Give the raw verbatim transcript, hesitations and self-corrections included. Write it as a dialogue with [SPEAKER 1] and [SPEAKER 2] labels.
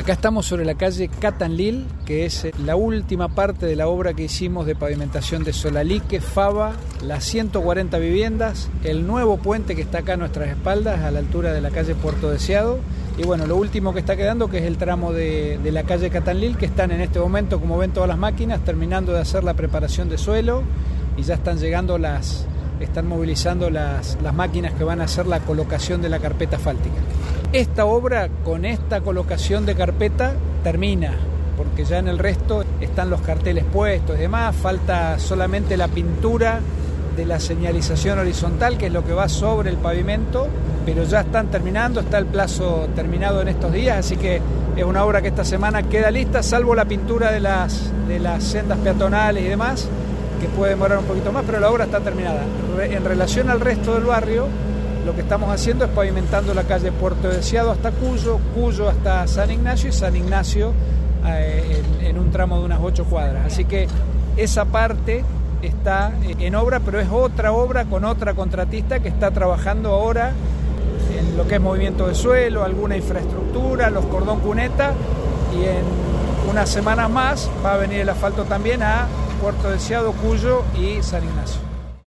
[SPEAKER 1] Acá estamos sobre la calle Catanlil, que es la última parte de la obra que hicimos de pavimentación de Solalique, Faba, las ciento cuarenta viviendas, el nuevo puente que está acá a nuestras espaldas, a la altura de la calle Puerto Deseado, y bueno, lo último que está quedando, que es el tramo de, de la calle Catanlil, que están en este momento, como ven todas las máquinas, terminando de hacer la preparación de suelo, y ya están llegando las... están movilizando las, las máquinas que van a hacer la colocación de la carpeta asfáltica. Esta obra, con esta colocación de carpeta, termina, porque ya en el resto están los carteles puestos y demás, falta solamente la pintura de la señalización horizontal, que es lo que va sobre el pavimento, pero ya están terminando, está el plazo terminado en estos días, así que es una obra que esta semana queda lista, salvo la pintura de las, de las sendas peatonales y demás, que puede demorar un poquito más, pero la obra está terminada. En relación al resto del barrio, lo que estamos haciendo es pavimentando la calle Puerto Deseado hasta Cuyo, Cuyo hasta San Ignacio y San Ignacio eh, en, en un tramo de unas ocho cuadras. Así que esa parte está en obra, pero es otra obra con otra contratista que está trabajando ahora en lo que es movimiento de suelo, alguna infraestructura, los cordón cuneta, y en unas semanas más va a venir el asfalto también a Puerto Deseado, Cuyo y San Ignacio.